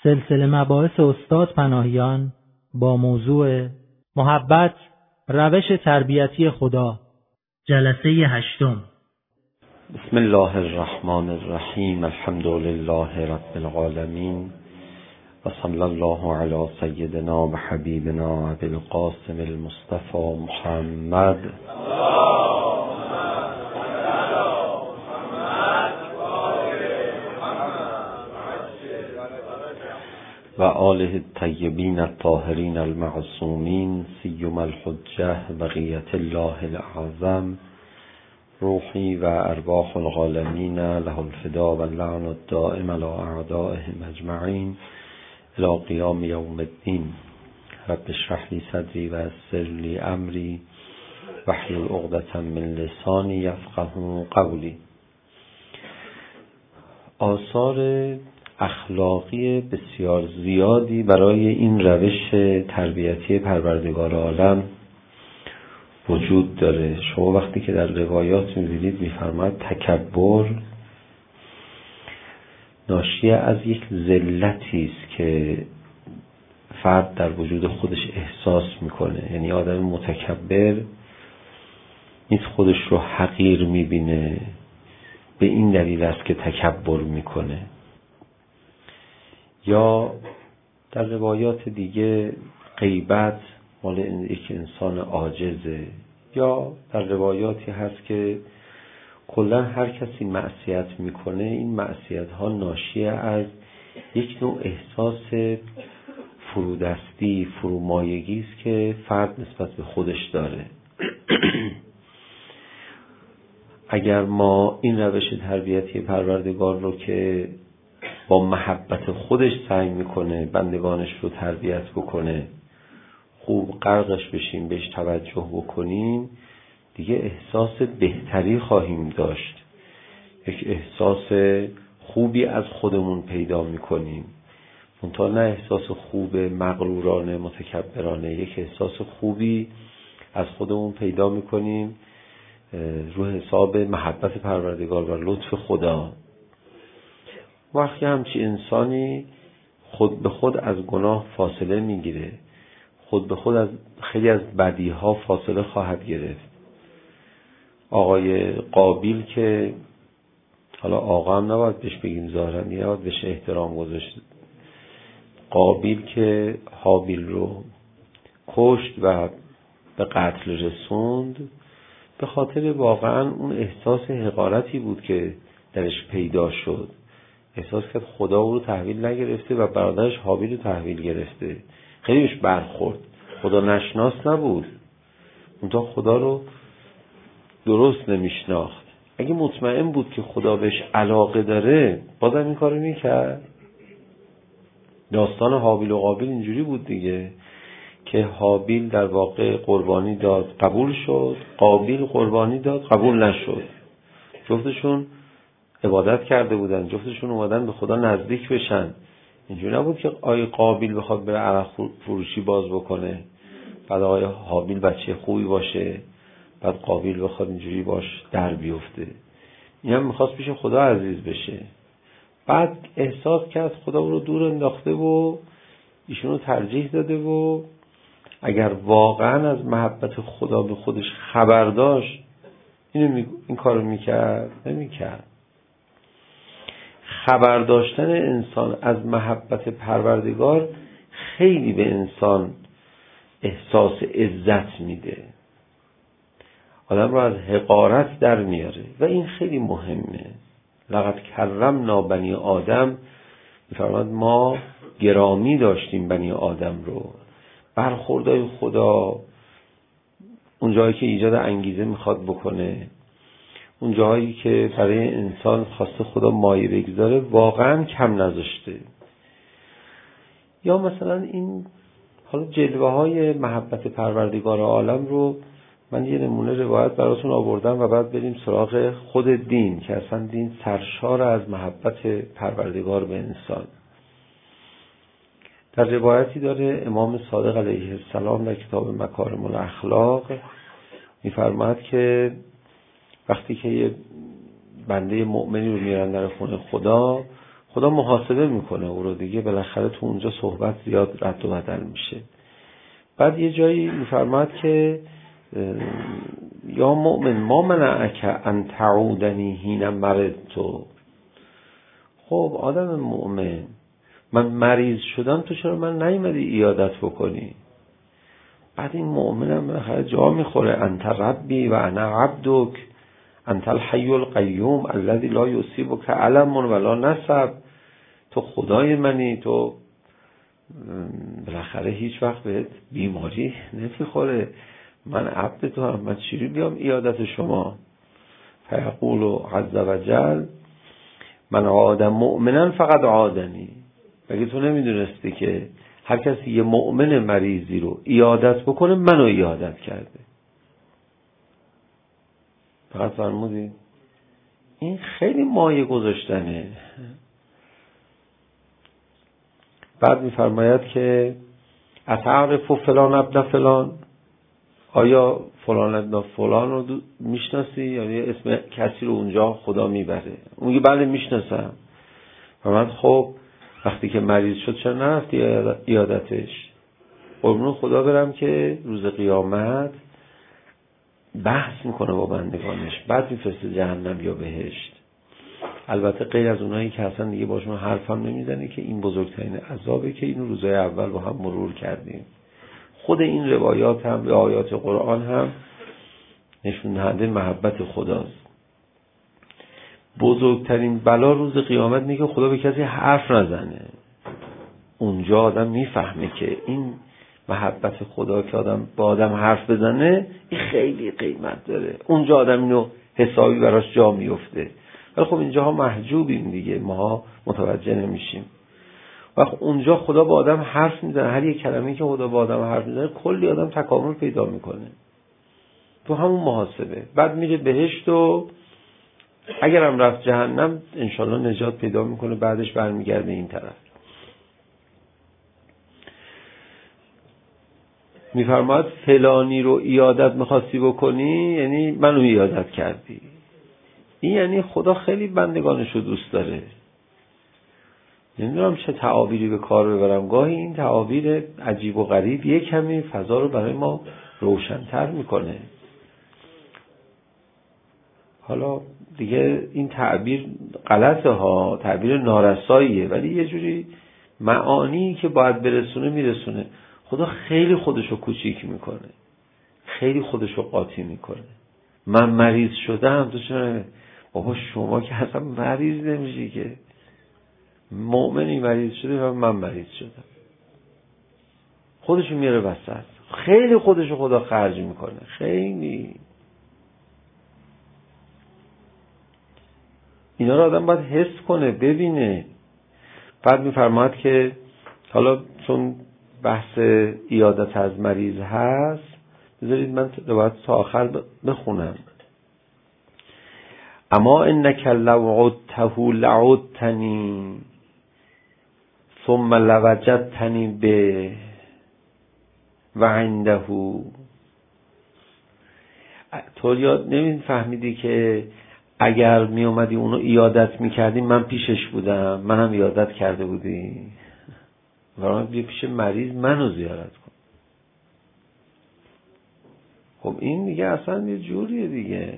سلسله مباحث استاد پناهیان با موضوع محبت، روش تربیتی خدا، جلسه 8. بسم الله الرحمن الرحیم. الحمد لله رب العالمین و صلی الله علی سیدنا و حبیبنا ابی القاسم المصطفى محمد و آله الطیبین الطاهرین المعصومین سیما الحجة بقیت الله الاعظم روحی و ارواح العالمین له الفدا و اللعن الدائم علی اعدائهم اجمعین الی قیام یوم الدین. رب اشرح لی صدری و یسر لی امری واحلل عقدة من لسانی یفقهوا قولی. آثار اخلاقی بسیار زیادی برای این روش تربیتی پروردگار عالم وجود داره. شما وقتی که در روایات می‌بینید می‌فرماید تکبر ناشی از یک ذلتی است که فرد در وجود خودش احساس میکنه. یعنی آدم متکبر نیست خودش رو حقیر میبینه، به این دلیل است که تکبر میکنه. یا در روایات دیگه غیبت مال یک انسان عاجزه، یا در روایاتی هست که کلا هر کسی معصیت میکنه این معصیت ها ناشی از یک نوع احساس فرودستی، فرومایگی است که فرد نسبت به خودش داره. اگر ما این روش تربیتی پروردگار رو که با محبت خودش سعی میکنه بندگانش رو تربیت بکنه خوب غرقش بشیم، بهش توجه بکنیم، دیگه احساس بهتری خواهیم داشت. یک احساس خوبی از خودمون پیدا میکنیم، منتها نه احساس خوب مغرورانه متکبرانه، یک احساس خوبی از خودمون پیدا میکنیم رو حساب محبت پروردگار و لطف خدا. وقتی همچی انسانی خود به خود از گناه فاصله میگیره، خود به خود از خیلی از بدیها فاصله خواهد گرفت. آقای قابیل که حالا آقا هم نباید بهش بگیم ظاهرا، نباید بهش احترام گذاشت، قابیل که حابیل رو کشت و به قتل رسوند به خاطر واقعا اون احساس حقارتی بود که درش پیدا شد. احساس کرد خدا او رو تحویل نگرفته و برادرش حابیل رو تحویل گرفته. خیلی بهش برخورد. خدا نشناس نبود، اونتا خدا رو درست نمیشناخت. اگه مطمئن بود که خدا بهش علاقه داره بازم این کارو میکرد. داستان حابیل و قابیل اینجوری بود دیگه که حابیل در واقع قربانی داد قبول شد، قابیل قربانی داد قبول نشد. جفتشون عبادت کرده بودن، جفتشون اومدن به خدا نزدیک بشن. اینجوری نبود که آقای قابیل بخواد بره عرق فروشی باز بکنه، بعد آقای حابیل بچه خوبی باشه، بعد قابیل بخواد اینجوری باش در بیفته. این هم میخواست پیش خدا عزیز بشه. بعد احساس کرد خدا او رو دور انداخته و ایشونو ترجیح داده و اگر واقعا از محبت خدا به خودش خبر داشت این کارو میکرد؟ نمیکرد. خبر داشتن انسان از محبت پروردگار خیلی به انسان احساس عزت میده، آدم رو از حقارت در میاره و این خیلی مهمه. لقد کرمنا بنی آدم، میفرماد ما گرامی داشتیم بنی آدم رو. برخوردهای خدا اون جایی که ایجاد انگیزه میخواد بکنه، اون جایی که برای انسان خواسته خدا مایه بگذاره واقعا کم نذاشته. یا مثلا این حالا جلوه های محبت پروردگار عالم رو من یه نمونه روایت براتون آوردم و بعد بریم سراغ خود دین که اصلا دین سرشار از محبت پروردگار به انسان. در روایتی داره امام صادق علیه السلام در کتاب مکارم الاخلاق میفرماید که وقتی که یه بنده مؤمنی رو میارن در خونه خدا محاسبه میکنه او رو دیگه، بالاخره تو اونجا صحبت زیاد رد و بدل میشه. بعد یه جایی میفرماد که یا مؤمن ما منعک ان تعودنی حین مرضت. خب آدم مؤمن، من مریض شدم تو چرا من نیومدی عیادت بکنی؟ بعد این مؤمنم بالاخره جا میخوره، انت ربی و انا عبدک، انت الحی القیوم الذی لا یصیبک علم ولا نصب. تو خدای منی، تو بالاخره هیچ وقت بهت بیماری نمیخوره، من عبد تو هم، من چیزی بیام عیادت شما؟ فیقول عز وجل من عادم مؤمنا فقط عادنی. مگه تو نمیدونستی که هر کسی یه مؤمن مریضی رو عیادت بکنه منو عیادت کرده؟ فقط فرمودی این خیلی مایه گذاشتنه. بعد میفرماید که اتعرف فلان ابن فلان، آیا فلان ابن فلان رو میشناسی؟ یعنی اسم کسی رو اونجا خدا میبره. اون میگه بله میشناسم. فرمود خب وقتی که مریض شد چرا نرفتی عیادتش؟ قربون خدا برم که روز قیامت بحث میکنه با بندگانش، بعد میفرسته جهنم یا بهشت. البته غیر از اونایی که اصلا دیگه باشون حرف هم نمیزنه که این بزرگترین عذابه که اینو روزای اول با هم مرور کردیم. خود این روایات هم و آیات قرآن هم نشون دهنده محبت خداست. بزرگترین بلا روز قیامت میگه که خدا به کسی حرف نزنه. اونجا آدم میفهمه که این محبت خدا که آدم با آدم حرف بزنه این خیلی قیمت داره. اونجا آدم اینو حسابی براش جا میفته. ولی خب اینجاها محجوبیم دیگه، ما متوجه نمیشیم. وقت اونجا خدا با آدم حرف میزنه، هر یک کلمه‌ای که خدا با آدم حرف میزنه کلی آدم تکامل پیدا میکنه تو همون محاسبه. بعد میره بهشت و اگرم رفت جهنم انشالله نجات پیدا میکنه، بعدش برمیگرده این طرف. میفرماد فلانی رو عیادت میخواستی بکنی یعنی منو عیادت کردی. این یعنی خدا خیلی بندگانش رو دوست داره. نمیدونم چه تعابیری به کار ببرم، گاهی این تعابیر عجیب و غریب یک کمی فضا رو برای ما روشن‌تر میکنه. حالا دیگه این تعبیر غلطه ها، تعبیر نارساییه، ولی یه جوری معانی که باید برسونه میرسونه. خدا خیلی خودشو کوچیک میکنه، خیلی خودشو قاطی میکنه. من مریض شدم تو چرا؟ بابا شما که اصلا مریض نمیشی که، مؤمنی مریض شده و من مریض شدم. خودشو میاره وسط، خیلی خودشو خدا خرج میکنه، خیلی. اینا رو آدم باید حس کنه، ببینه. بعد میفرماد که حالا چون بحث عیادت از مریض هست بذارید من باید تا آخر بخونم. اما انک لو عدته لعدتنی ثم لوجدتنی به و عنده. تو یاد نمیفهمیدی که اگر می اومدی اونو عیادت میکردی من پیشش بودم، منم عیادت کرده بودی. برای بیا پیش مریض منو زیارت کن. خب این دیگه اصلا یه جوریه دیگه،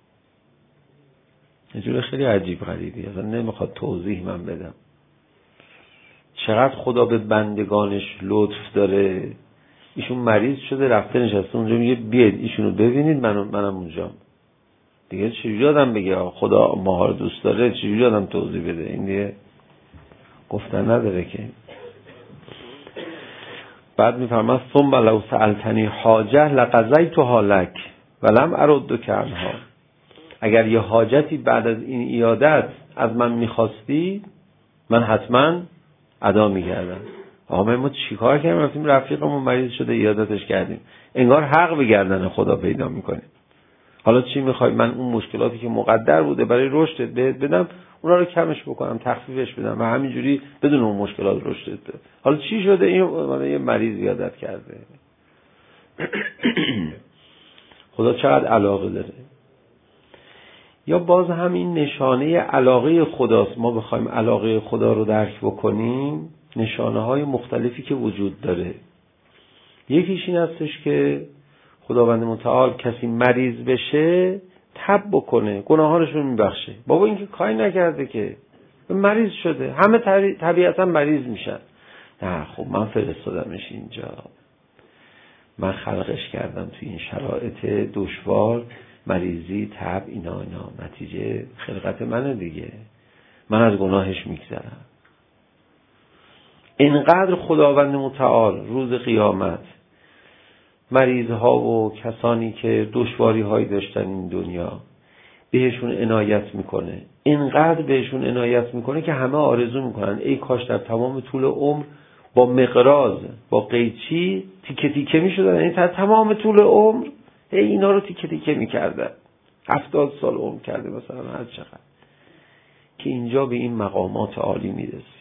یه جور خیلی عجیب غریبی، اصلا نمیخواد توضیح من بدم. چقدر خدا به بندگانش لطف داره. ایشون مریض شده رفته نشسته اونجا، میگه بیاید ایشونو ببینید، منم اونجا. دیگه چجوری آدم بگه خدا ماها رو دوست داره؟ چجوری آدم توضیح بده؟ این دیگه گفتن نداره که. بعد میفرماد ثم لو سألتنی حاجه لقضیتها لک ولم اردک عنها. اگر یه حاجتی بعد از این عیادت از من میخواستی من حتما ادا میکردم. آقا ما چیکار کردیم؟ رفتیم رفیقمون مریض شده عیادتش کردیم. انگار حق به گردن خدا پیدا میکنیم. حالا چی میخوای؟ من اون مشکلاتی که مقدر بوده برای رشدت بهت بدم، اونا رو کمش بکنم، تخفیفش بدم و همینجوری بدون اون مشکلات رشدت بده. حالا چی شده؟ این یه مریض عیادت کرده. خدا چقدر علاقه داره. یا باز هم این نشانه علاقه خداست. ما بخوایم علاقه خدا رو درک بکنیم، نشانه های مختلفی که وجود داره. یکیش این هستش که خداوند متعال کسی مریض بشه تب بکنه، گناهانش رو میبخشه. بابا این که کاری نکرده که، مریض شده، همه طبیعتا مریض میشن. نه خب من فرستادمش اینجا، من خلقش کردم توی این شرایط دشوار، مریضی، تب، اینا نتیجه خلقت منه دیگه، من از گناهش میگذرم. اینقدر خداوند متعال روز قیامت مریضها و کسانی که دشواری هایی داشتن این دنیا بهشون عنایت میکنه، اینقدر بهشون عنایت میکنه که همه آرزو میکنن ای کاش در تمام طول عمر با مقراض، با قیچی تیکه تیکه میشدن، یعنی در تمام طول عمر اینا رو تیکه تیکه میکردن. 70 سال عمر کرده مثلا، هر چقدر که اینجا به این مقامات عالی میرسید.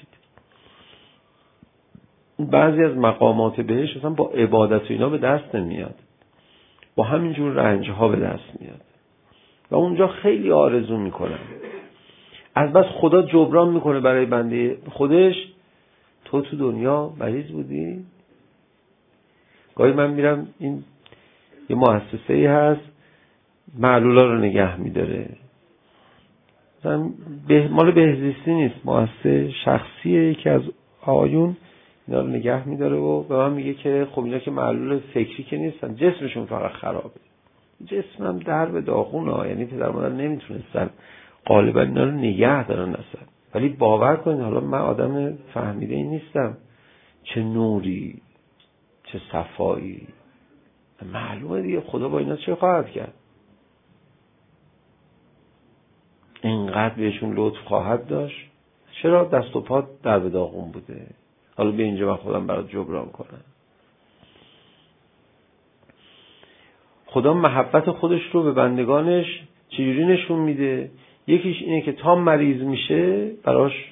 بعضی از مقامات بهش اصلا با عبادت و اینا به دست نمیاد، با همینجور رنج ها به دست میاد و اونجا خیلی آرزو میکنن. از بس خدا جبران میکنه برای بنده خودش، تو دنیا مریض بودی؟ گاهی من میرم، این یه مؤسسه‌ای هست معلولا رو نگه میداره، مثلا مال بهزیستی نیست، مؤسسه شخصیه، یکی از آقایون اینا رو نگه میداره و به من میگه که خب اینا که معلول فکری که نیستن، جسمشون فقط خرابه. جسمم در به داغونه، یعنی پدر مادر نمیتونستن غالبا اینا رو نگه دارن اصلا. ولی باور کنید حالا من آدم فهمیده این نیستم، چه نوری، چه صفایی، معلومه دیگه خدا با اینا چه خواهد کرد، اینقدر بهشون لطف خواهد داشت. چرا دست و پا در به داغون بوده، حالا به اینجا من خودم برات جبران کنم. خدا محبت خودش رو به بندگانش چجوری نشون میده؟ یکیش اینه که تا مریض میشه براش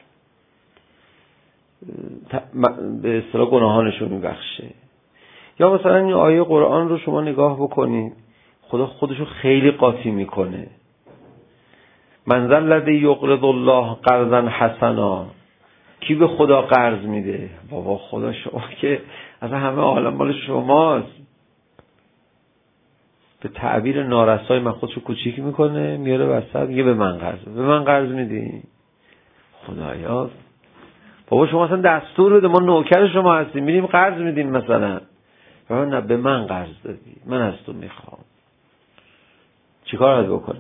به اصطلاح گناهانش رو میبخشه. یا مثلا این آیه قرآن رو شما نگاه بکنید، خدا خودش رو خیلی قاطی میکنه. من ذا الذی یقرض الله قرضا حسنا، کی به خدا قرض میده؟ بابا خدا شما که اصلا همه عالم مال شماست. به تعبیر نارسای من خودشو کوچیک میکنه، میاره وسط میگه به من قرض، به من قرض میدی؟ خدایا بابا شما اصلا دستور بده، ما نوکر شما هستیم، میریم قرض میدیم مثلا. بابا نه، به من قرض دادی، من از تو میخوام. چیکار باید بکنه؟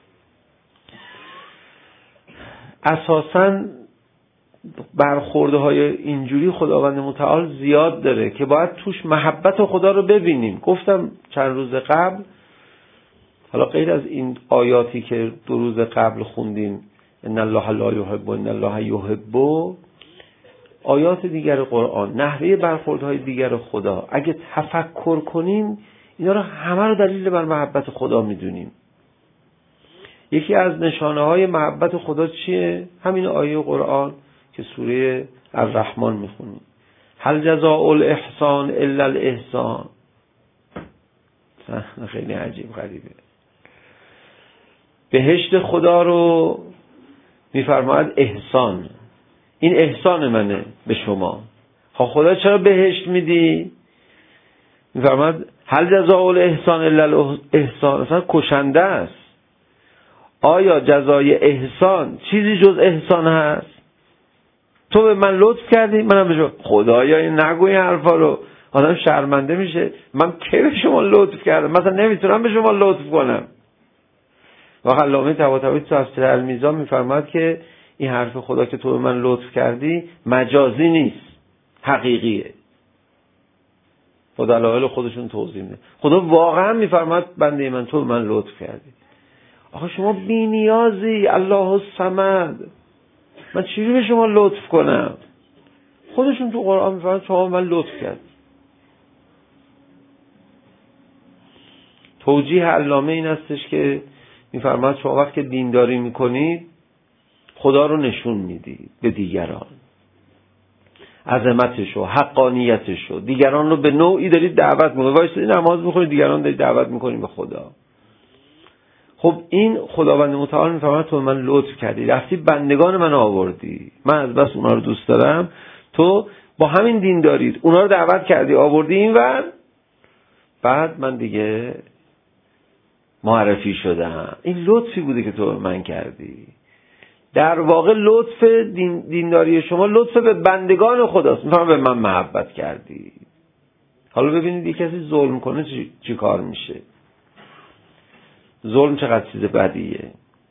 اساساً برخورده های اینجوری خداوند متعال زیاد داره که باید توش محبت خدا رو ببینیم. گفتم چند روز قبل، حالا غیر از این آیاتی که 2 روز قبل خوندیم، ان الله لا یحب ان الله یحب، آیات دیگر قرآن، نحوه برخوردهای دیگر خدا، اگه تفکر کنیم اینا رو همه رو دلیل بر محبت خدا میدونیم. یکی از نشانه های محبت خدا چیه؟ همین آیه قرآن که سوره الرحمن میخونیم، هل جزاء الاحسان الا الاحسان. خیلی عجیب غریبه. بهشت خدا رو میفرماید احسان، این احسان منه به شما. خدا چرا بهشت میدی؟ میفرماید هل جزاء الاحسان الا الاحسان. اصلا کشنده است. آیا جزای احسان چیزی جز احسان هست؟ تو به من لطف کردی، منم به شما. خدایا این نگو این حرفا رو، آدم شرمنده میشه. من کی به شما لطف کردم؟ مثلا نمیتونم به شما لطف کنم. و علامه طباطبایی تو تفسیر المیزان میفرماد که این حرف خدا که تو به من لطف کردی مجازی نیست، حقیقیه. خدا دلایل خودشون توضیح میده. خدا واقعا میفرماد بنده من تو به من لطف کردی. آخه شما بی نیازی، الله الصمد، من چجوری به شما لطف کنم؟ خودشون تو قرآن میفرماد شما به من لطف کرد. توجیه علامه این هستش که میفرماد شما وقتی که دینداری میکنید خدا رو نشون میدید به دیگران، عظمتشو، حقانیتشو، دیگران رو به نوعی دارید دعوت میکنید. وایسید نماز میخونید، دیگران دارید دعوت میکنید به خدا. خب این خداوند متعال میفرماید تو من لطف کردی، رفتی بندگان من آوردی، من از بس اونا رو دوست دارم، تو با همین دین دارید اونا رو دعوت کردی آوردی اینور، بعد من دیگه معرفی شدم. این لطفی بوده که تو من کردی. در واقع لطف دینداری شما لطف به بندگان خداست، میفرماید به من محبت کردی. حالا ببینید یک کسی ظلم کنه چی کار میشه. ظلم چقدر چیز بدیه.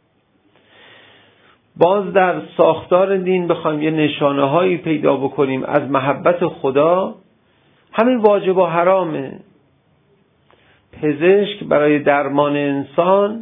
باز در ساختار دین بخوایم یه نشانه هایی پیدا بکنیم از محبت خدا، همین واجب و حرامه. پزشک برای درمان انسان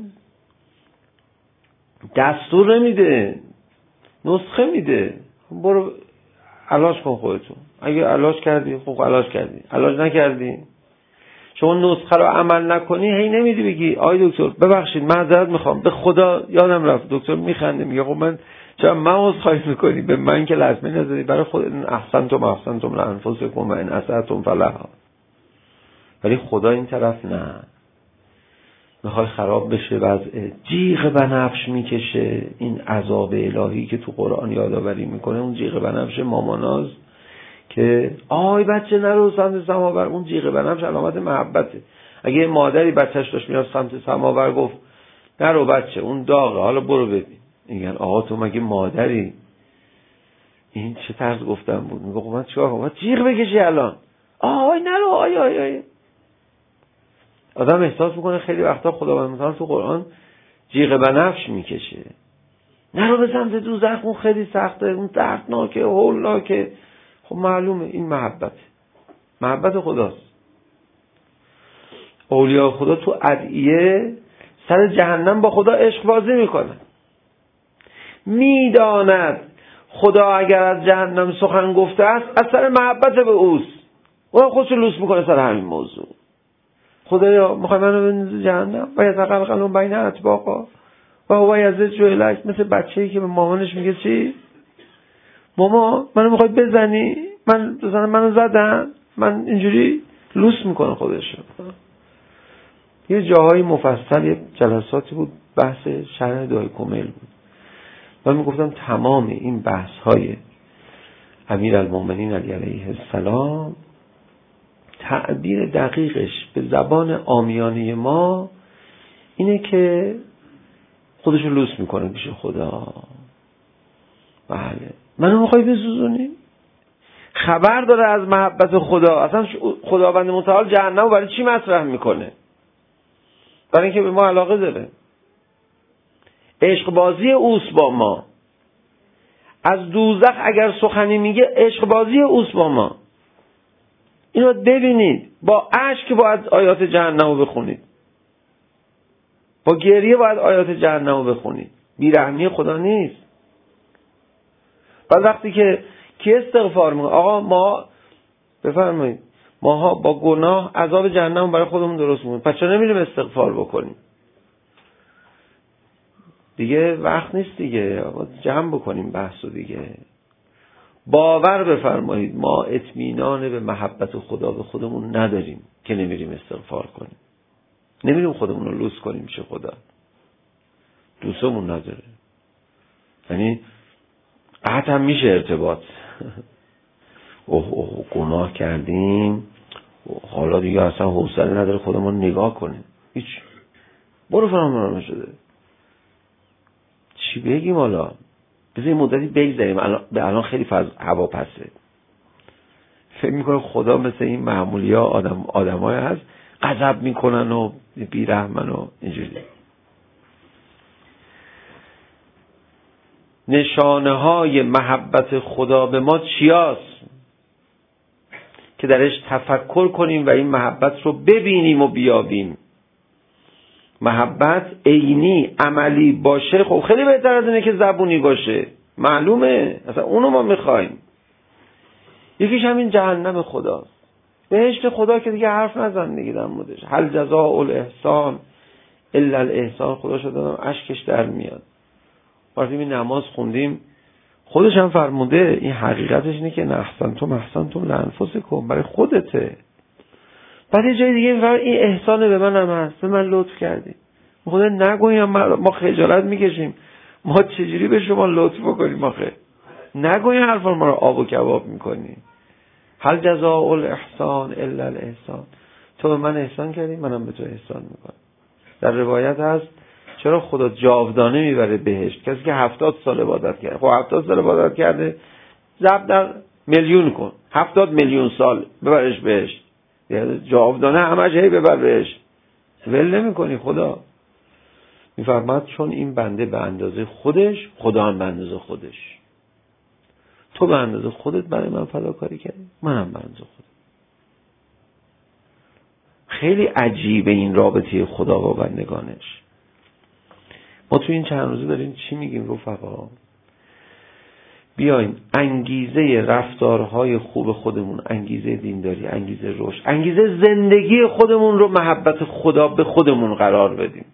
دستور نمیده، نسخه میده، برو علاج کن خودتون. اگه علاج کردی خوب علاج کردی، علاج نکردی شما نسخه رو عمل نکنی، هی نمیدی بگی آی دکتر ببخشید معذرت میخوام، به خدا یادم رفت. دکتر میخنده میگه خب من چرا من عذرخواهی میکنی، به من که لازمه نذاری، برای خود احسنتم لانفسکم و ان اسأتم فلها. ولی خدا این طرف نه، میخوای خراب بشه وضع، جیغ بنفش میکشه. این عذاب الهی که تو قرآن یادآوری میکنه، اون جیغ بنفش ماماناز که آی بچه نرو سمت سماور، اون جیغ بنفش علامت محبته. اگه مادری بچهش داشت میاد سمت سماور گفت نرو بچه اون داغه، حالا برو ببین، میگن آقا تو مگه مادری؟ این چه طرز گفتن بود؟ میگه خب من چیکار کنم؟ جیغ بکشی الان، آی نرو آی. آدم احساس میکنه خیلی وقتا خداوند متعال تو قرآن جیغ بنفش میکشه، نرو به سمت دوزخ، اون خیلی سخته، اون دردناکه، هولناکه. خب معلومه این محبت خداست. اولیاء خدا تو ادعیه سر جهنم با خدا عشق بازی میکنن. میداند خدا اگر از جهنم سخن گفته است از سر محبت به اوست، اون خودش لوس میکنه سر همین موضوع. خدایا میخوای منو بندازی جهنم و یتقلقلون بین اتباقا و هو یزج الک، مثل بچه‌ای که به مامانش میگه چی؟ ماما منو میخوای بزنی؟ منو زدن؟ من اینجوری لوس میکنه خودشو. یه جاهای مفصل یه جلساتی بود بحث شرح دعای کمیل بود. من میگفتم تمام این بحث های امیرالمومنین علیه السلام تعبیر دقیقش به زبان عامیانه ما اینه که خودشو لوس میکنه پیش خدا. بله منو میخوای بسوزونی؟ خبر داره از محبت خدا. اصلا خداوند متعال جهنم برای چی مطرح میکنه؟ برای اینکه به ما علاقه داره. عشق بازی اوست با ما. از دوزخ اگر سخنی میگه عشق بازی اوست با ما. اینو ببینید، با اشک باید آیات جهنم رو بخونید، با گریه باید آیات جهنم رو بخونید. بیرحمی خدا نیست. بعد وقتی که کی استغفار میکنه؟ آقا ما بفرمایید ماها با گناه عذاب جهنم برای خودمون درست میکنیم، پس چرا نمیریم استغفار بکنیم؟ دیگه وقت نیست دیگه، جمع بکنیم بحثو دیگه. باور بفرمایید ما اطمینان به محبت خدا به خودمون نداریم که نمیریم استغفار کنیم، نمیریم خودمون رو لوس کنیم چه خدا دوستمون نداره. یعنی قطعا میشه ارتباط. اوه گناه کردیم حالا دیگه اصلا حوصله نداره خودمون نگاه کنیم، هیچ برو فراموش شده. چی بگیم حالا؟ بذاریم مدتی بگذاریم. الان خیلی هوا پسه. فکر میکنه خدا مثل این معمولی ها آدمای هست غضب میکنن و بیرحمن و اینجوری. نشانه های محبت خدا به ما چیاست که درش تفکر کنیم و این محبت رو ببینیم و بیابیم؟ محبت عینی عملی باشه خب خیلی بهتر از اینه که زبونی باشه، معلومه، اصلا اونو ما میخوایم. یکیش همین جهنم خداست. بهشت خدا که دیگه حرف نزن دیگه در موردش. هل جزاء الاحسان الا الاحسان. خدا شده اشکش در میاد. وقتی می نماز خوندیم خودش هم فرموده این حقیقتش اینه که احسنتم لانفسکم، برای خودته. بعد یه جای دیگه میفرماید این احسان به من هم هست، به من لطف کردی. خدا نگویم ما خجالت میکشیم، ما چجوری به شما لطف بکنیم آخه؟ نگویم حرفا ما رو آب و کباب میکنی. هل جزاء الاحسان الا الاحسان. تو به من احسان کردی، منم به تو احسان میکنم. در روایت هست چرا خدا جاودانه میبره بهشت کسی که 70 سال عبادت کرده؟ خب 70 سال عبادت کرده، ضرب در میلیون کن، 70 میلیون سال ببرش بهشت، جاودانه همش هی ببر بهشت. ول نمیکنی خدا. میفرماد چون این بنده به اندازه خودش، خدا هم به اندازه خودش. تو به اندازه خودت برای من فداکاری کردی، منم به اندازه خودم. خیلی عجیبه این رابطه خدا با بندگانش. ما تو این چند روزه داریم چی میگیم رفقا؟ بیایم انگیزه رفتارهای خوب خودمون، انگیزه دینداری، انگیزه رشد، انگیزه زندگی خودمون رو محبت خدا به خودمون قرار بدیم.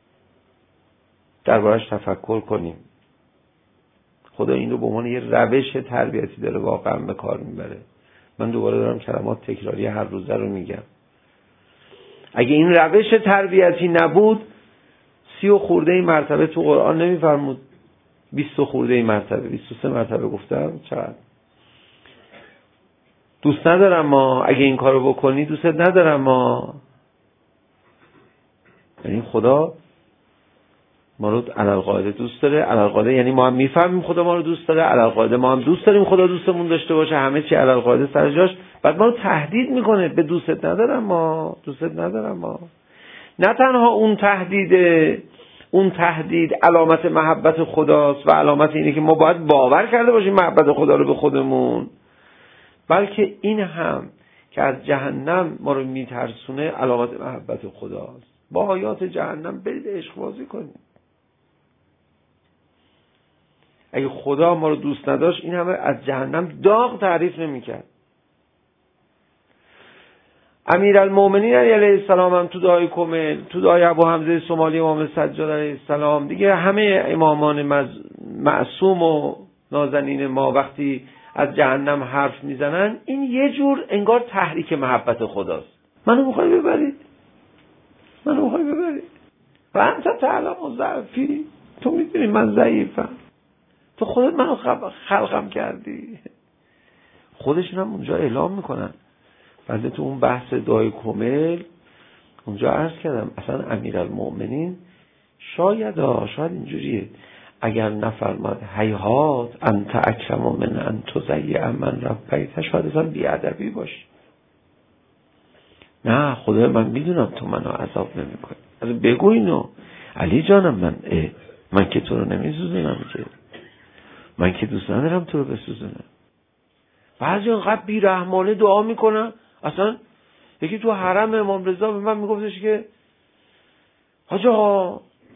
دربارش تفکر کنیم. خدا این رو به عنوان یه روش تربیتی داره واقعا به کار میبره. من دوباره دارم کلمات تکراری هر روزه رو میگم. اگه این روش تربیتی نبود 30 و خورده مرتبه تو قرآن نمیفرمود 20 و خورده مرتبه، 23 مرتبه گفتم چقدر دوست ندارم ما، اگه این کارو بکنی دوست ندارم ما. یعنی خدا ما رو علالقاعده دوست داره. علالقاعده یعنی ما هم میفهمیم خدا ما رو دوست داره، علالقاعده ما هم دوست داریم خدا دوستمون داشته باشه، همه چی علالقاعده سر جاش. بعد ما رو تهدید میکنه به دوستت ندارم ما، دوستت ندارم ما. نه تنها اون تهدید علامت محبت خداست و علامت اینه که ما باید باور کرده باشیم محبت خدا رو به خودمون، بلکه این هم که از جهنم ما رو میترسونه علامت محبت خداست. با آیات جهنم برید عشق بازی کنید. اگه خدا ما رو دوست نداشت این همه از جهنم داغ تعریف نمی‌کرد. امیرالمومنین علیه السلام هم تو دعای کمل، تو دعای ابو حمزه سمالی امام سجاد علیه السلام، دیگه همه امامان معصوم و نازنین ما وقتی از جهنم حرف میزنن این یه جور انگار تحریک محبت خداست. منو میخوای ببرید، منو میخوای ببرید و انت تعلم ضعفی، تو میدونی من ضعیفم، تو خودت منو خلقم کردی. خودشون هم اونجا اعلام میکنن. بنده تو اون بحث دعای کمل اونجا عرض کردم اصلا امیرالمومنین شاید اینجوریه اگر نفرماد هیهات انت اکرم من ان تضیع من ربیت، شاید اصلا بیادبی باشه. نه خدا من میدونم تو منو عذاب نمیکنی، از بگو اینو علی جانم، من که تو رو نمیسوزونم، که من که دوست ندارم تو رو بسوزونم. بعضی انقدر بیرحمانه دعا میکنن. اصلا یکی تو حرم امام رضا به من میگفتش که حاج آقا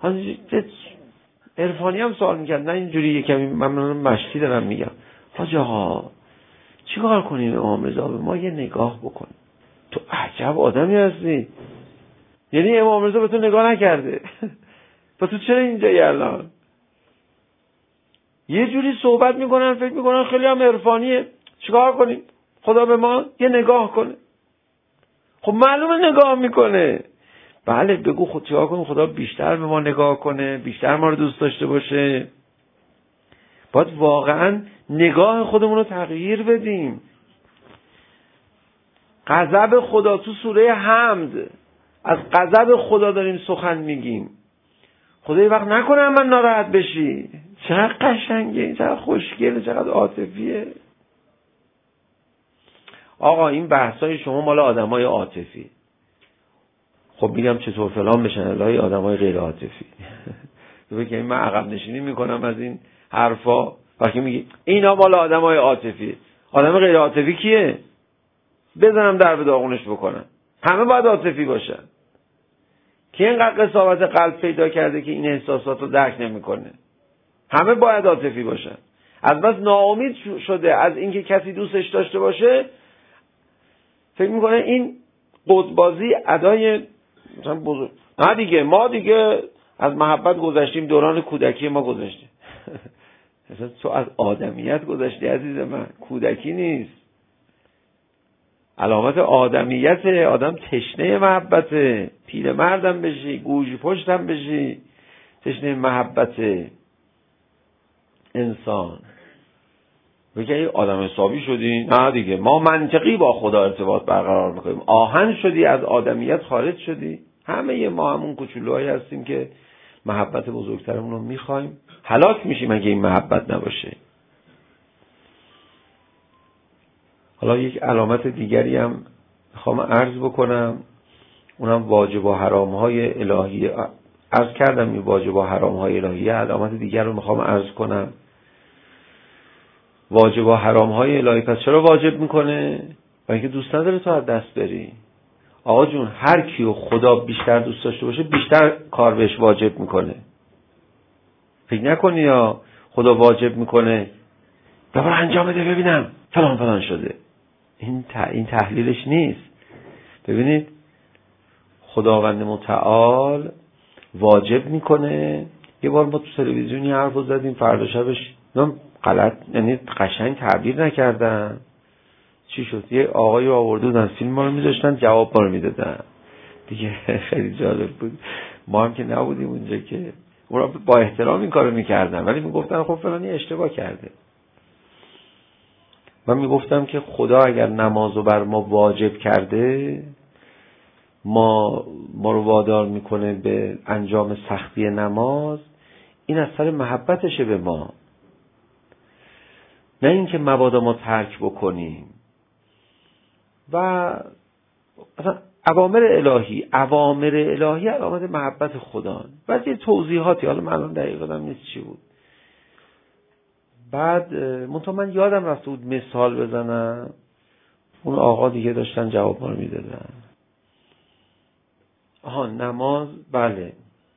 عرفانی هم سوال میکرد، نه اینجوری یکمی من مشتی دارم میگم، حاج آقا چی کار کنیم امام رضا به ما یه نگاه بکن؟ تو عجب آدمی هستی، یعنی امام رضا به تو نگاه نکرده با تو چرا اینجایی الان؟ یه جوری صحبت میکنن فکر میکنن خیلی هم عرفانیه. چیکار کنیم؟ خدا به ما یه نگاه کنه. خب معلومه نگاه میکنه. بله بگو خود چیکار کنیم خدا بیشتر به ما نگاه کنه، بیشتر ما رو دوست داشته باشه. باید واقعا نگاه خودمون رو تغییر بدیم. غضب خدا تو سوره حمد، از غضب خدا داریم سخن میگیم. خدا یه وقت نکنه من ناراحت بشی. چقدر قشنگه، چقدر خوشگله، چقدر عاطفیه. آقا این بحثای شما مال آدمای عاطفی. خب میگم چطور فلان بشن الهی آدمای غیر عاطفی. بگم من عقب نشینی میکنم از این حرفا. وقتی میگی اینا مال آدمای عاطفی، آدم غیر عاطفی کیه؟ بزنم در به داغونش بکنم. همه باید عاطفی باشن. کی اینقدر قساوت قلب پیدا کرده که این احساسات رو درک نمیکنه؟ همه باید عاطفی باشن. از بس ناامید شده از اینکه کسی دوستش داشته باشه، فکر میکنه این قطبازی ادای مثلا بزرگ. نه دیگه ما دیگه از محبت گذشتیم، دوران کودکی ما گذشته. مثلا تو از آدمیت گذشتی عزیز من، کودکی نیست. علامت آدمیت. آدم تشنه محبته، پیرمردم بشی، گوژ پشتم بشی، تشنه محبته. انسان بگه آدم حسابی شدی؟ نه دیگه، ما منطقی با خدا ارتباط برقرار میکنیم. آهن شدی، از آدمیت خارج شدی. همه ما همون کوچولوهایی هستیم که محبت بزرگترمون رو میخوایم، هلاک میشیم اگه این محبت نباشه. حالا یک علامت دیگری هم میخوام عرض بکنم، اونم واجب و حرام های الهی. عرض کردم این واجب و حرام های الهی. علامت دیگر رو میخوام عرض کنم. واجب و حرام های الهی پس چرا واجب میکنه؟ برای اینکه دوست نداره تو از دست بری. آقا جون، هر کیو خدا بیشتر دوست داشته باشه بیشتر کار بهش واجب میکنه. فکر نکنی یا خدا واجب میکنه ببر انجام بده ببینم فلان فلان شده. این تحلیلش نیست. ببینید خداوند متعال واجب میکنه. یه بار ما تو تلویزیونی حرفو زدیم، فردا شبش غلط، یعنی قشنگ تعبیر نکردن. چی شد؟ یه آقایی آورده بودن فیلم ما رو میذاشتن، جواب ما رو میدادن دیگه. خیلی جالب بود. ما هم که نبودیم اونجا که اونا با احترام این کارو میکردن، ولی میگفتن خب فلانی اشتباه کرده. من میگفتم که خدا اگر نمازو بر ما واجب کرده، ما رو وادار میکنه به انجام سختی نماز، این از سر محبتشه به ما، نه اینکه مبادا ما ترک بکنیم. و اصلا اوامر الهی علامت محبت خدا. بعد یه توضیحاتی، حالا من الان دقیقاً نیست چی بود. بعد من یادم رفته بود مثال بزنم. اون آقا دیگه داشتن جواب ما رو میدادن. نماز، بله.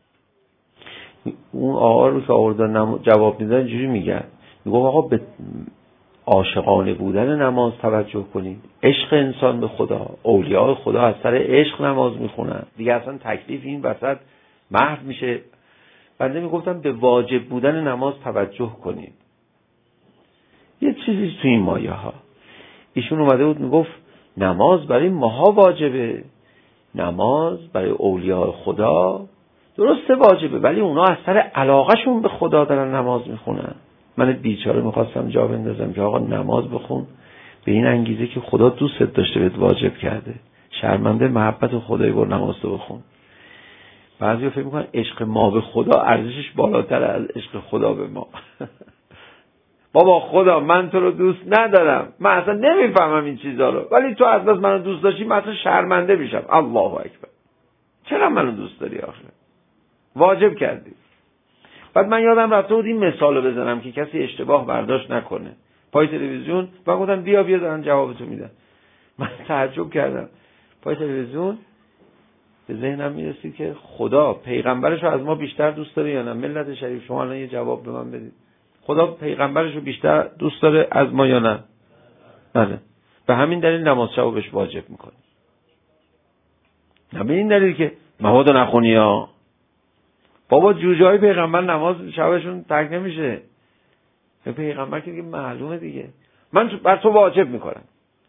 اون آقا رو که آوردن جواب میدن اینجوری میگن، میگه آقا به عاشقانه بودن نماز توجه کنید. عشق انسان به خدا، اولیاء خدا از سر عشق نماز میخونن دیگه، اصلا تکلیف این وسط محو میشه. بنده میگفتم به واجب بودن نماز توجه کنید. یه چیزی تو این مایه ها ایشون اومده بود میگفت نماز برای ماها واجبه، نماز برای اولیاء خدا درسته واجبه، ولی اونا از سر علاقهشون به خدا دارن نماز میخونن. من بیچاره میخواستم جا بندازم که آقا نماز بخون به این انگیزه که خدا دوستت داشته بهت واجب کرده، شرمنده محبت خدای بر نماز تو بخون. بعضیا فکر میکنن عشق ما به خدا ارزشش بالاتر از عشق خدا به ما. بابا خدا من تو رو دوست ندارم، من اصلا نمیفهمم این چیزا رو، ولی تو از بس منو دوست داشتی من اصلا شرمنده میشم. الله اکبر، چرا منو دوست داری آخه؟ واجب کردی. بعد من یادم رفته بود این مثالو بزنم که کسی اشتباه برداشت نکنه. پای تلویزیون من گفتم بیا دارن جوابتو میدن. من تعجب کردم. پای تلویزیون به ذهنم میرسید که خدا پیغمبرش رو از ما بیشتر دوست داره یا نه؟ ملت شریف شما الان یه جواب به من بدید. خدا پیغمبرش رو بیشتر دوست داره از ما یا نه؟ بله. به همین دلیل نماز شب بهش واجب میکنه. نه به این دلیل که مبادا نخونی ها. بابا جوجه های پیغمبر نماز شبشون ترک نمیشه. به پیغمبر که دیگه معلومه دیگه، من بر تو واجب میکنم.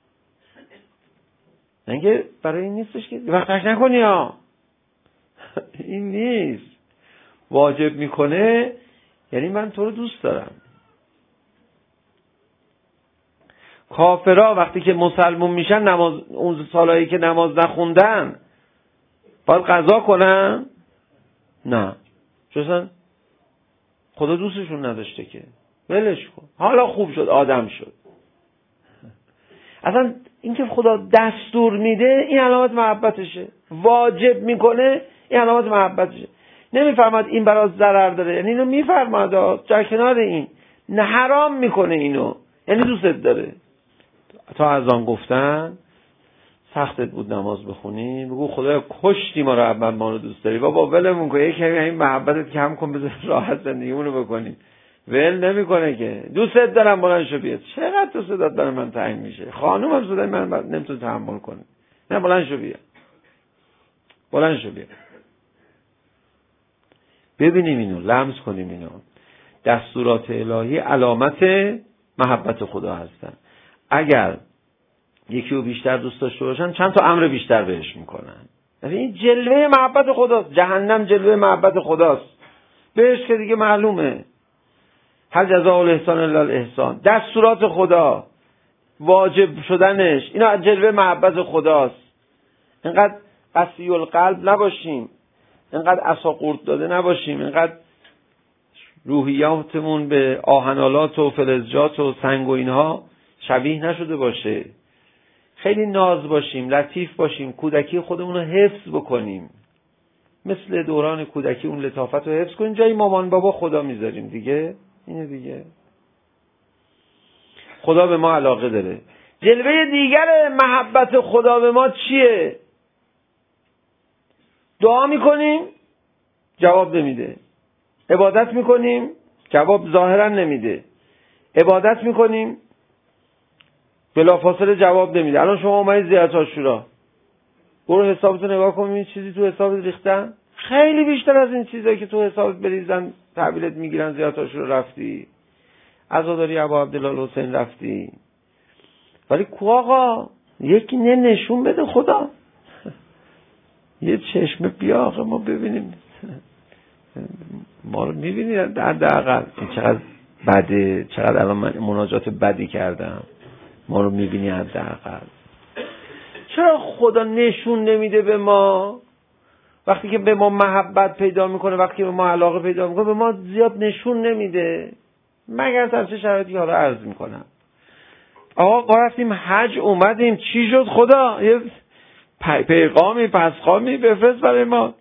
اینکه برای این نیستش که وقت ترک نکنی ها. این نیست. واجب میکنه یعنی من تو رو دوست دارم. کافرها وقتی که مسلمون میشن، اون سالایی که نماز نخوندن باید قضا کنن؟ نه، چون خدا دوستشون نداشته که ولش کن، حالا خوب شد آدم شد. اصلا اینکه خدا دستور میده این علامت محبتشه، واجب میکنه این علامت محبتشه. نمیفرماد این برات ضرر داره، یعنی اینو میفرماد در کنار این نه حرام میکنه اینو، یعنی دوستت داره. تا از آن گفتن سختت بود نماز بخونی، بگو خدایا کشتی ما رو، اول ما رو دوست داری بابا ولمون کن، یه کمی این محبتت کم کن بذار راحت زندگیمونو بکنیم. ول نمیکنه که دوستت دارم بلند شو بیا. چقدر تو صدات برای من تعیین میشه؟ خانومم صدای من نمیتونه تحمل کنه. نه بلند شو بیا، بلند شو بیا. ببینیم اینو، لمس کنیم اینو. دستورات الهی علامت محبت خدا هستن. اگر یکی رو بیشتر دوست داشته باشن چند تا امر بیشتر بهش میکنن. این جلوه محبت خداست. جهنم جلوه محبت خداست. بهش که دیگه معلومه. هل جزاء الاحسان الا الاحسان. دستورات خدا، واجب شدنش، اینا جلوه محبت خداست. اینقدر قسی القلب نباشیم، اینقدر عصا قورت داده نباشیم، اینقدر روحیاتمون به آهنالات و فلزجات و سنگ و اینها شبیه نشده باشه. خیلی ناز باشیم، لطیف باشیم، کودکی خودمون رو حفظ بکنیم. مثل دوران کودکی اون لطافت رو حفظ کنیم، جای مامان بابا خدا میذاریم دیگه. اینه دیگه. خدا به ما علاقه داره. جلوه دیگر محبت خدا به ما چیه؟ دعا میکنیم جواب نمیده. عبادت میکنیم جواب ظاهرا نمیده. عبادت میکنیم بلافاصله جواب نمیده. الان شما اومدید زیارت عاشورا، برو حسابتو نگاه کن ببین چیزی تو حسابت ریختن. خیلی بیشتر از این چیزایی که تو حسابت بریزن تحویلت میگیرن. زیارت عاشورا رفتی، عزاداری ابا عبدالله حسین رفتی، ولی کو آقا یکی نشون بده خدا، یه چشم بیا آقا ما ببینیم. ما رو میبینید حداقل چقدر بده، چقدر الان من مناجات بدی کردم، ما رو میبینی حداقل. چرا خدا نشون نمیده به ما؟ وقتی که به ما محبت پیدا میکنه، وقتی که به ما علاقه پیدا میکنه، به ما زیاد نشون نمیده، مگر در چه شرایطی حالا عرض میکنم. آقا رفتیم حج اومدیم، چی شد خدا؟ یه پیغامی پسخامی بفرست برای ما.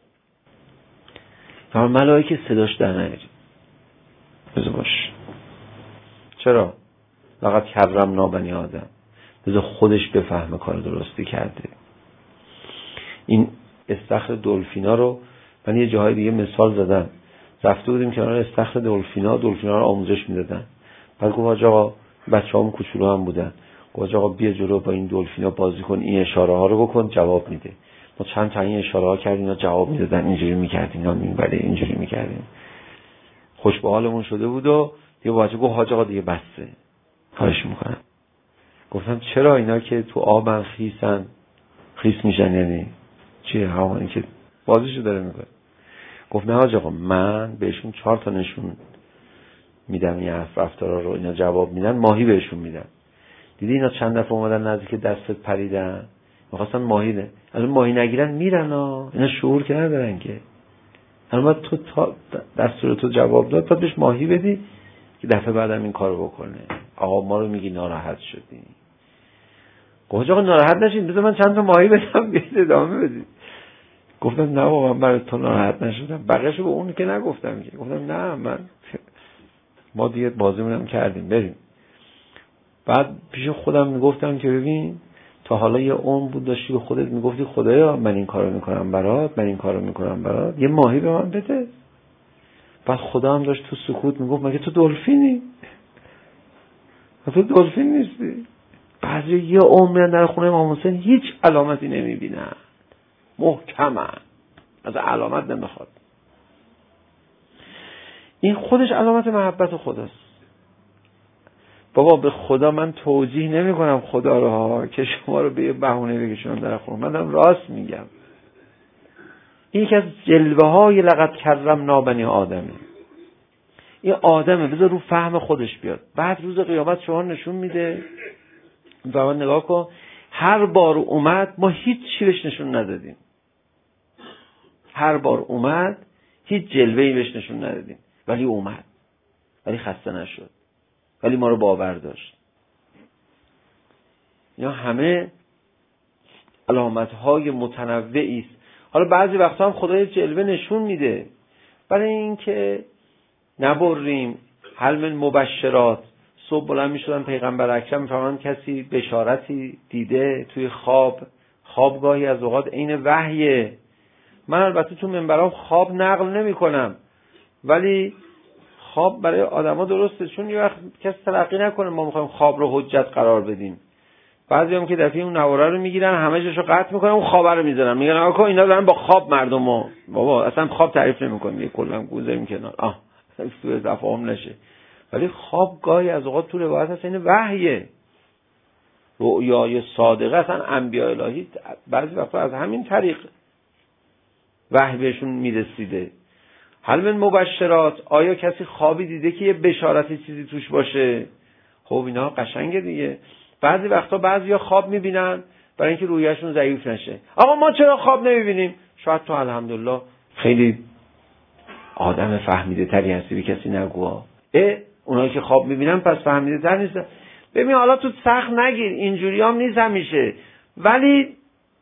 ملائکه صداش در نیاری بذار باش. چرا؟ لقد کرمنا بنی آدم. بذار خودش بفهمه کار درستی کرده. این استخر دلفینا رو من یه جاهای دیگه مثال زدم. رفته بودیم کنار استخر دلفینا رو آموزش میدادن. بعد گفت آقا بچه‌هام کوچولو هم بودن، گفت آقا بیا جلو با این دلفینا بازی کن، این اشاره ها رو بکن جواب میده. ما چند تا این اشاره ها کردیم اینا جواب میدادن، اینجوری میکردیم اینا میبره اینجوری میکردیم. خوش به حالمون شده بود و یه بچه گفت حاج آقا دیگه بسه، خواهش میکنم. گفتم چرا؟ اینا که تو آبن خیس میشن. یعنی چیه؟ همونی که بازیشو داره میکنه. گفت نه حاج آقا من بهشون 4 تا نشون میدم، این رفتارا رو اینا جواب میدن، ماهی بهشون میدم. دیدی اینا چند دفعه اومدن نزدیک دستت پریدن، میخواستن ماهی نه، از اون ماهی نگیرن میرن ها. اینا شعور که ندارن که. الان تو دستور تو جواب داد، بعد بهش ماهی بدی که دفعه بعدم این کارو بکنه. آقا ما رو میگی ناراحت شدی. گفت آقا ناراحت نشین، بذار من چند تا ماهی بدم بیاد ادامه بدید. گفتم نه بابا من برای تو ناراحت نشدم، بقیه‌شو به اون که نگفتم که. گفتم نه ما دیگه بازیمون کردیم بریم. بعد پیش خودم میگفتم که ببین تا حالا یه عمر بود داشتی به خودت میگفتی خدایا من این کارو میکنم برات، من این کارو میکنم برات، یه ماهی به من بده. بعد خدا هم داشت تو سکوت میگفت مگه تو دلفینی؟ تو دلفین نیستی؟ بعضی یه عمر در خونه امام حسین هیچ علامتی نمیبینن، محکمن، از علامت نمیخواد. این خودش علامت محبت خداست. بابا به خدا من توجیه نمی کنم خدا رو ها که شما رو به یه بهونه بکشونم در خونه. من دارم راست میگم. این یکی از جلوه های لقد کرمنا بنی آدمه. این آدمه بذار رو فهم خودش بیاد. بعد روز قیامت شما نشون میده. و نگاه کن هر بار اومد ما هیچ چی بهش نشون ندادیم. هر بار اومد هیچ جلوه‌ای بهش نشون ندادیم، ولی اومد، ولی خسته نشد، ولی ما رو باور داشت. اینا همه علامت‌های متنوعی است. حالا بعضی وقتا هم خدای جلوه نشون میده برای اینکه نبریم. حل من مبشرات. صبح بلند میشدن پیغمبر اکرم میفهمن کسی بشارتی دیده توی خوابگاهی از اوقات عین وحیه. من البته تو منبرام خواب نقل نمی کنم، ولی خواب برای آدما درسته، چون یه وقت کسی تلقی نکنه ما میخوایم خواب رو حجت قرار بدیم. بعضی هم که دفعه اون نواره رو میگیرن همه جاشو قطع میکنن اون خواب رو میذارن، میگن آقا اینا دارن با خواب مردمو. بابا اصلا خواب تعریف نمیکنیم، یه کلا گذاریم کنار سوء تفاهم نشه. ولی خواب گاهی از اوقات تو روایت هست این وحیه. رؤیای صادقه اصلا انبیاء الهی بعضی وقتا از همین طریق وحی بهشون میرسیده. هل من مبشرات، آیا کسی خوابی دیده که یه بشارتی چیزی توش باشه؟ خب اینا قشنگه دیگه. بعضی وقتا بعضیا خواب میبینن برای اینکه رویشون ضعیف نشه. آقا ما چرا خواب نمیبینیم؟ شاید تو الحمدلله خیلی آدم فهمیده تری هستی، به کسی نگو. اونایی که خواب میبینن پس فهمیده تر نیستن. ببین حالا تو سخت نگیر، اینجوری هم نیست همیشه، ولی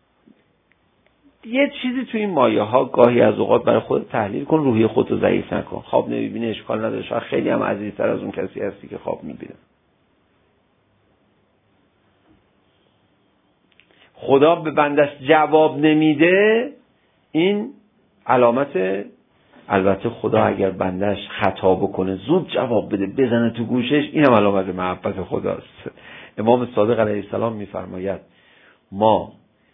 یه چیزی تو این مایه ها گاهی از اوقات برای خود تحلیل کن، روحی خودتو ضعیف نکن. خواب نمیبینی اشکال نداره، شاید خیلی هم عزیزتر از اون کسی هستی که خواب میبینه. خدا به بندش جواب نمیده، این علامت، البته خدا اگر بندش خطا بکنه زود جواب بده، بزنه تو گوشش، اینم علامت محبت خداست. امام صادق علیه السلام میفرماید ما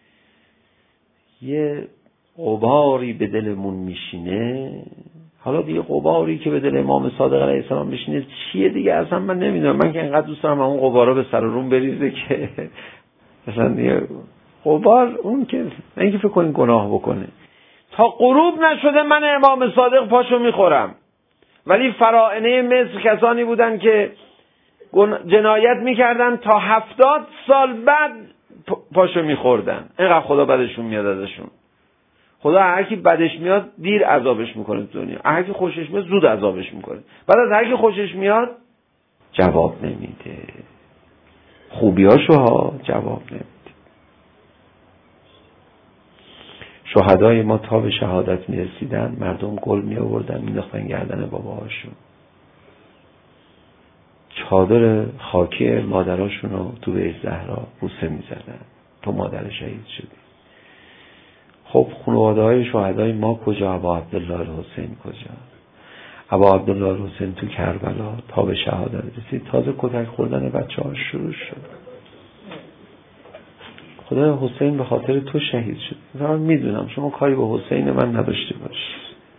یه غباری به دلمون میشینه، حالا دیگه غباری که به دل امام صادق علیه السلام میشینه چیه دیگه اصلا من نمیدونم. من که اینقدر دوست دارم اون غبارا به سر و روم بریزه که مثلا دیگه غبار اون که نه اینکه فکر کنین گناه بکنه. تا غروب نشده من امام صادق پاشو میخورم، ولی فراعنه مصر کسانی بودن که جنایت میکردن تا 70 سال بعد پاشو میخوردن. اینقدر خدا بدشون میاد ازشون. خدا هر کی بدش میاد دیر عذابش میکنه تو دنیا، هر کی خوشش میاد زود عذابش میکنه. بعد از هر کی خوشش میاد جواب نمیده، خوبیاشو ها جواب نمیده. شهدای ما تا به شهادت میرسیدن مردم گل می آوردن مینداختن گردن باباهاشون، چادر خاکی مادراشون رو تو بهشت زهرا بوسه میزدن، تو مادر شهید شدی. خب خانواده های شهدای ما کجا؟ ابا عبدالله الحسین کجا؟ ابا عبدالله الحسین تو کربلا تا به شهادت رسید، تازه کتک خوردن بچه‌ها شروع شد. خدا حسین به خاطر تو شهید شد. من میدونم شما کاری به حسین من نداشته باش.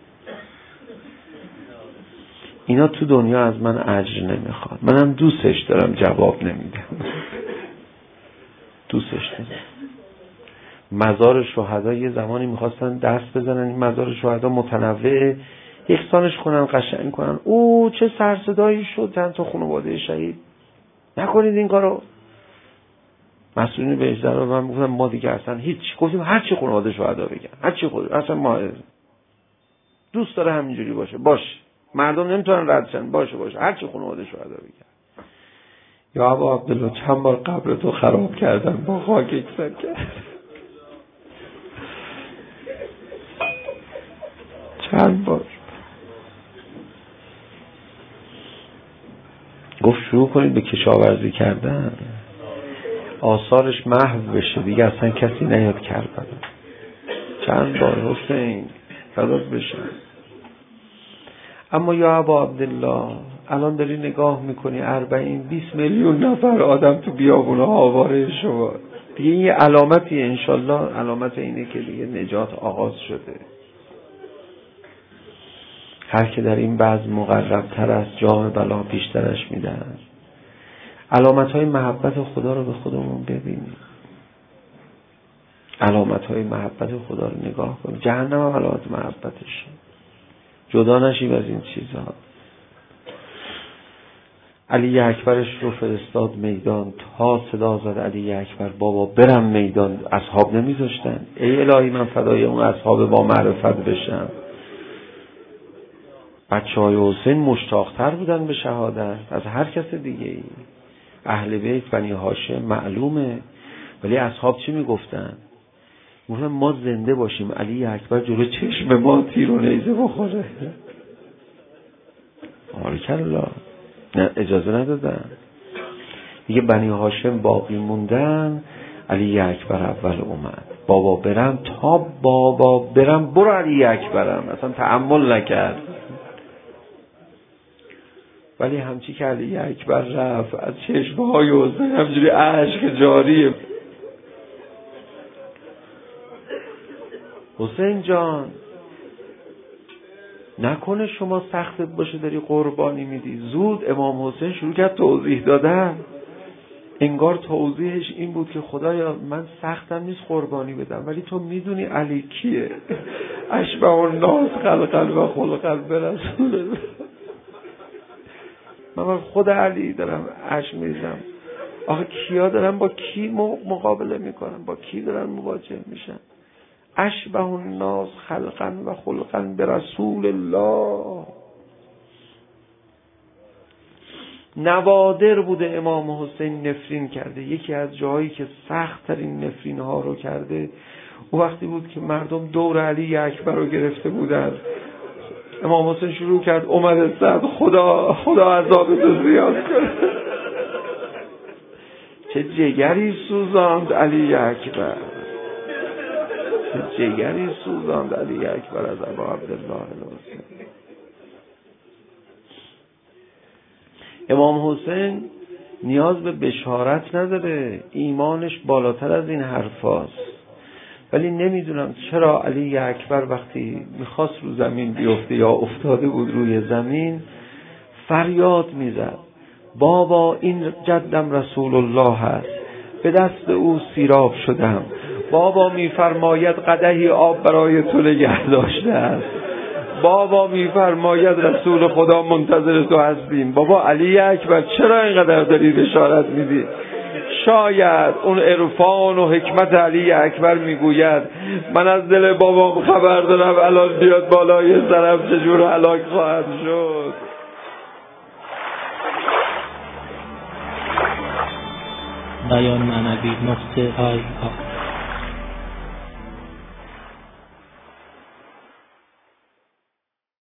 اینا تو دنیا از من اجر نمیخواد، منم دوستش دارم جواب نمیدم. دوستش دارم. مزار شهدا یه زمانی میخواستن دست بزنن، این مزار شهدا متنوع یکسانش کنن، قشنگ کنن. او چه سرصدایی شد چند تا خانواده شهید. نکنید این کارو. مسئولین بهشت زهرا من گفتم ما دیگه اصلا هیچ، گفتیم هر چی خانواده شهدا بگن، هر چی خود اصلا ما دوست داره همینجوری باشه، مردم نمیتونن رد شن، باشه هر چی خانواده شهدا بگن. یا ابا عبدالله چند بار قبر تو خراب کردن، با خاک یکسر کردن، چند بار. گفت شروع کنید به کشاورزی کردن، آثارش محو بشه دیگه، اصلا کسی نیاد کربلا. چند بار حسین فدات بشه. اما یا ابا عبدالله الان داری نگاه میکنی 40-20 میلیون نفر آدم تو بیابونا آواره شما دیگه، این علامتی انشالله، علامت اینه که دیگه نجات آغاز شده. هر که در این بزم مقرب تر است جام بلا پیشترش میدن. علامت های محبت خدا رو به خودمون ببینیم، علامت های محبت خدا رو نگاه کنیم. جهنم هم علامت محبتش، جدا نشیم از این چیزها. علی اکبرش رو فرستاد میدان، تا صدا زد علی اکبر بابا برم میدان، اصحاب نمیذاشتن. ای الهی من فدای اون اصحاب با معرفت بشم. بچه های حسین مشتاقتر بودن به شهادت از هر کس دیگه ای. اهل بیت بنی هاشم معلومه، ولی اصحاب چی میگفتن؟ میگفتن ما زنده باشیم علی اکبر جلو چشم ما تیر و نیزه بخوره. بارکالله. نه اجازه ندادن دیگه. بنی هاشم باقی موندن، علی اکبر اول اومد. بابا برم، تا بابا برم برو علی اکبرم، اصلا تأمل نکرد. ولی همچی که علی اکبر رفت از چشمهای حسین همجوری اشک جاریه. حسین جان نکنه شما سختت باشه داری قربانی میدی. زود امام حسین شروع کرد توضیح دادن. انگار توضیحش این بود که خدایا من سختم نیست قربانی بدم، ولی تو میدونی علی کیه. اشبه الناس خلقا و خلقا به رسول الله. من خود علی دارم اشک میزم. آخه کیا دارن با کی مقابله میکنن، با کی دارن مواجه میشن؟ اشبه الناس خلقا و خلقا به رسول الله. نوادر بوده امام حسین نفرین کرده. یکی از جاهایی که سخت ترین نفرین ها رو کرده او وقتی بود که مردم دور علی اکبر رو گرفته بودن. امام حسین شروع کرد عمر سعد خدا عذاب تو زیاد کنه. چه جگری سوزاند علی اکبر، چه جگری سوزاند علی اکبر از ابا عبدالله الحسین. امام حسین نیاز به بشارت نداره، ایمانش بالاتر از این حرفاست. ولی نمیدونم چرا علی اکبر وقتی میخواست رو زمین بیفته یا افتاده بود روی زمین فریاد میزد بابا این جدم رسول الله هست، به دست او سیراب شدم، بابا میفرماید قدحی آب برای تو نگه داشته است، بابا میفرماید رسول خدا منتظر تو هستیم. بابا علی اکبر چرا اینقدر داری بشارت میدی؟ شاید اون عرفان و حکمت علی اکبر میگوید من از دل بابام خبر دارم الان بیاد بالای سرم چجور هلاک خواهد شد. بیان معنوی نقطه